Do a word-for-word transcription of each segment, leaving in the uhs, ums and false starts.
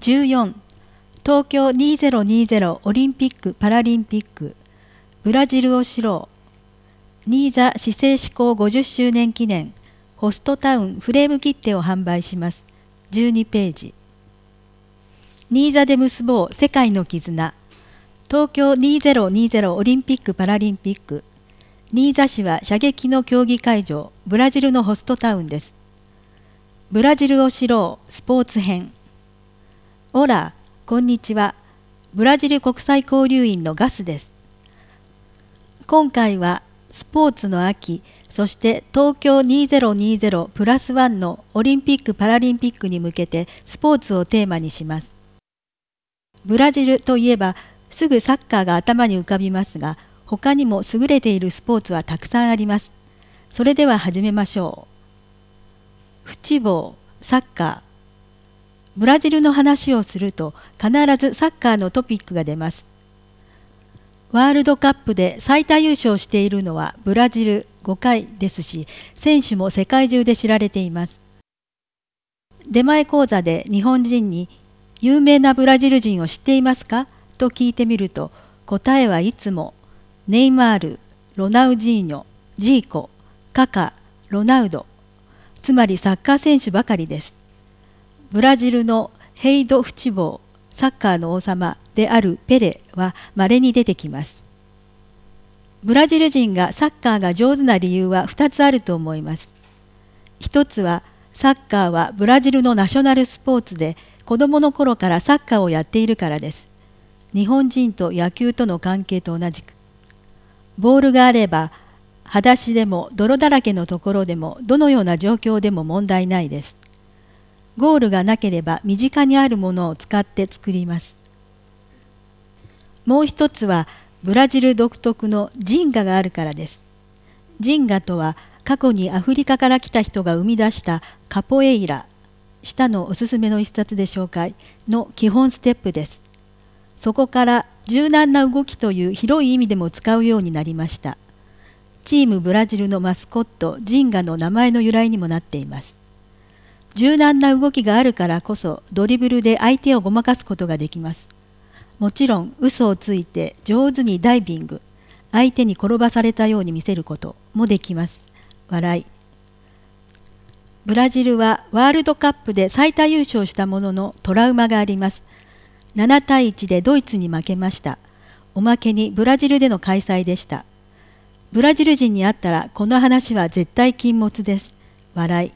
じゅうよん東京にせんにじゅうオリンピック・パラリンピックブラジルを知ろうニーザ市政施行ごじゅっしゅうねん記念ホストタウンフレーム切手を販売します。じゅうにページ。ニーザで結ぼう世界の絆東京にせんにじゅうオリンピック・パラリンピックニーザ市は射撃の競技会場ブラジルのホストタウンです。ブラジルを知ろうスポーツ編オラこんにちは。ブラジル国際交流員のガスです。今回はスポーツの秋、そして東京にせんにじゅうプラスワンのオリンピック・パラリンピックに向けてスポーツをテーマにします。ブラジルといえばすぐサッカーが頭に浮かびますが、他にも優れているスポーツはたくさんあります。それでは始めましょう。フチボー、サッカー。ブラジルの話をすると必ずサッカーのトピックが出ます。ワールドカップで最多優勝しているのはブラジルごかいですし、選手も世界中で知られています。出前講座で日本人に有名なブラジル人を知っていますかと聞いてみると、答えはいつもネイマール、ロナウジーニョ、ジーコ、カカ、ロナウド、つまりサッカー選手ばかりです。ブラジルのヘイド・フチボー、サッカーの王様であるペレは稀に出てきます。ブラジル人がサッカーが上手な理由はふたつあると思います。一つはサッカーはブラジルのナショナルスポーツで子供の頃からサッカーをやっているからです。日本人と野球との関係と同じく。ボールがあれば裸足でも泥だらけのところでもどのような状況でも問題ないです。ゴールがなければ身近にあるものを使って作ります。もう一つはブラジル独特のジンガがあるからです。ジンガとは過去にアフリカから来た人が生み出したカポエイラ、下のおすすめの一冊で紹介の基本ステップです。そこから柔軟な動きという広い意味でも使うようになりました。チームブラジルのマスコットジンガの名前の由来にもなっています。柔軟な動きがあるからこそドリブルで相手をごまかすことができます。もちろん嘘をついて上手にダイビング、相手に転ばされたように見せることもできます。笑い。ブラジルはワールドカップで最多優勝したもののトラウマがあります。ななたいいちでドイツに負けました。おまけにブラジルでの開催でした。ブラジル人に会ったらこの話は絶対禁物です。笑い。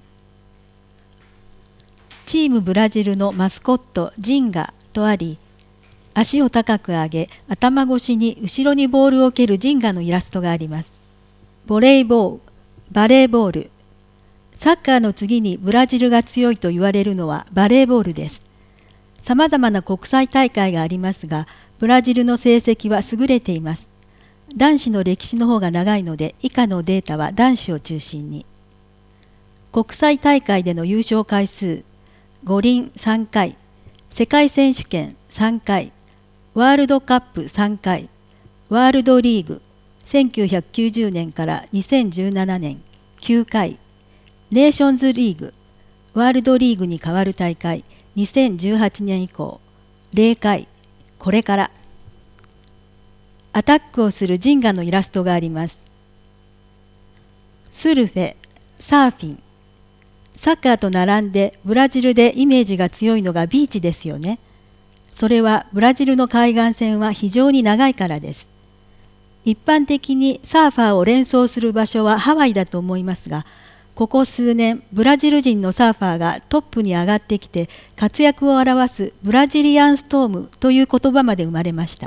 チームブラジルのマスコットジンガとあり、足を高く上げ頭越しに後ろにボールを蹴るジンガのイラストがあります。ボレーボール、バレーボール。サッカーの次にブラジルが強いと言われるのはバレーボールです。さまざまな国際大会がありますが、ブラジルの成績は優れています。男子の歴史の方が長いので、以下のデータは男子を中心に。国際大会での優勝回数、五輪さんかい、世界選手権さんかい、ワールドカップさんかい、ワールドリーグせんきゅうひゃくきゅうじゅうねんからにせんじゅうななねんきゅうかい、ネーションズリーグ、ワールドリーグに代わる大会にせんじゅうはちねん以降ぜろかい、これから。アタックをするジンガのイラストがあります。スルフェ、サーフィン。サッカーと並んでブラジルでイメージが強いのがビーチですよね。それはブラジルの海岸線は非常に長いからです。一般的にサーファーを連想する場所はハワイだと思いますが、ここ数年ブラジル人のサーファーがトップに上がってきて活躍を表すブラジリアンストームという言葉まで生まれました。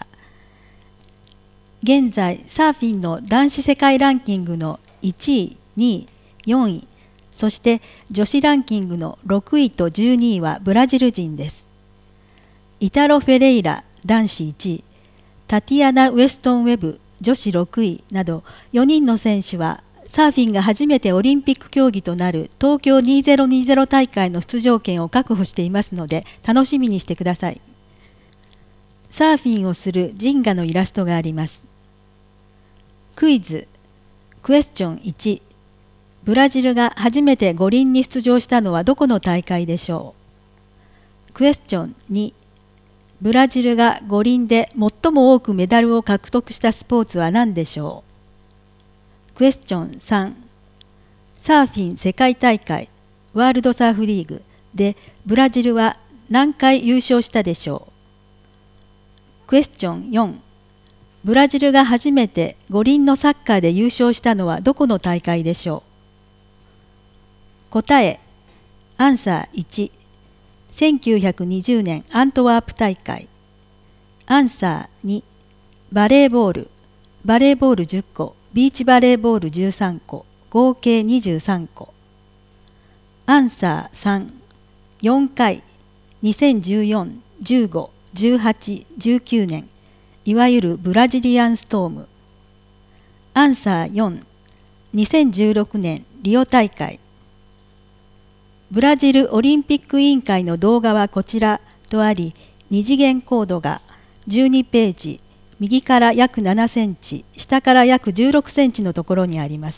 現在サーフィンの男子世界ランキングのいちい、にい、よんい、そして女子ランキングのろくいとじゅうにいはブラジル人です。イタロ・フェレイラ男子いちい、タティアナ・ウェストン・ウェブ女子ろくいなどよにんの選手はサーフィンが初めてオリンピック競技となる東京にせんにじゅう大会の出場権を確保していますので楽しみにしてください。サーフィンをするジンガのイラストがあります。クイズ、クエスチョンいち、ブラジルが初めて五輪に出場したのはどこの大会でしょう。 クエスチョンに、ブラジルが五輪で最も多くメダルを獲得したスポーツは何でしょう。クエスチョンさん、サーフィン世界大会ワールドサーフリーグでブラジルは何回優勝したでしょう。クエスチョンよん、ブラジルが初めて五輪のサッカーで優勝したのはどこの大会でしょう。答え、アンサーいち、せんきゅうひゃくにじゅうねんアントワープ大会。アンサーに、バレーボール、バレーボールじゅっこ、ビーチバレーボールじゅうさんこ、合計にじゅうさんこ。アンサーさん、よんかい、にせんじゅうよん、じゅうご、じゅうはち、じゅうきゅうねん、いわゆるブラジリアンストーム。アンサーよん、にせんじゅうろくねんリオ大会。ブラジルオリンピック委員会の動画はこちらとあり、二次元コードがじゅうにページ、右から約ななセンチ、下から約じゅうろくセンチのところにあります。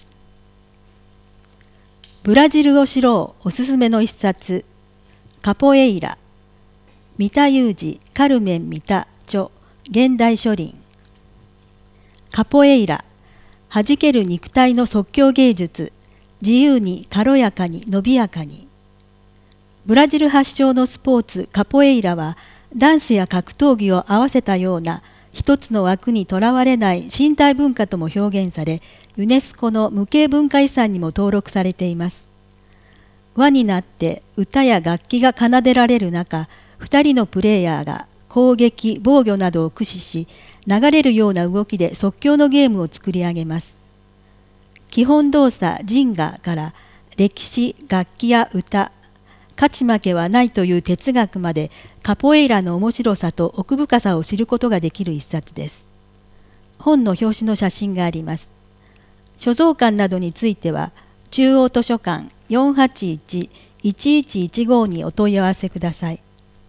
ブラジルを知ろうおすすめの一冊、カポエイラ、三田裕二、カルメン三田著、現代書林。カポエイラ、はじける肉体の即興芸術、自由に軽やかに伸びやかに。ブラジル発祥のスポーツカポエイラは、ダンスや格闘技を合わせたような一つの枠にとらわれない身体文化とも表現され、ユネスコの無形文化遺産にも登録されています。輪になって歌や楽器が奏でられる中、二人のプレイヤーが攻撃、防御などを駆使し、流れるような動きで即興のゲームを作り上げます。基本動作ジンガから歴史、楽器や歌、勝ち負けはないという哲学までカポエイラの面白さと奥深さを知ることができる一冊です。本の表紙の写真があります。所蔵館などについては中央図書館 よんはちいち いちいちいちご にお問い合わせください。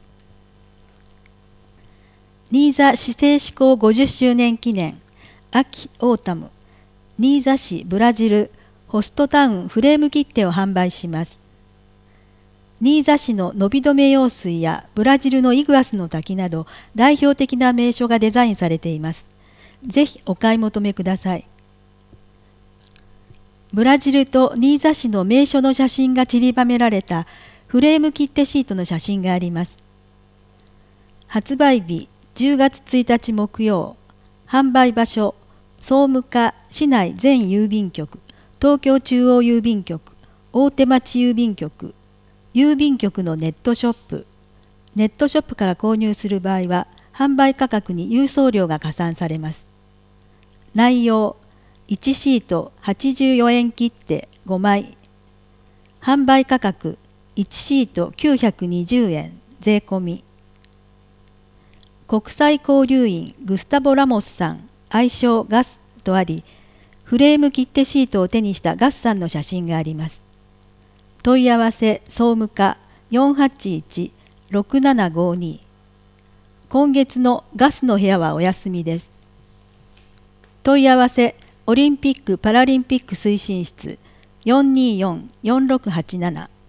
新座市政施行ごじゅっしゅうねん記念秋オータム新座市ブラジルホストタウンフレーム切手を販売します。新座市の伸び止め用水やブラジルのイグアスの滝など代表的な名所がデザインされています。ぜひお買い求めください。ブラジルと新座市の名所の写真が散りばめられたフレーム切手シートの写真があります。発売日じゅうがつついたち木曜、販売場所総務課市内全郵便局、東京中央郵便局、大手町郵便局、郵便局のネットショップ、ネットショップから購入する場合は販売価格に郵送料が加算されます。内容、いちシートはちじゅうよえん切手ごまい、販売価格いちシートきゅうひゃくにじゅうえん税込み。国際交流員グスタボ・ラモスさん、愛称ガスとあり、フレーム切手シートを手にしたガスさんの写真があります。問い合わせ総務課 よんはちいち ろくななごに。今月のガスの部屋はお休みです。問い合わせオリンピック・パラリンピック推進室 よんにーよん よんろくはちなな。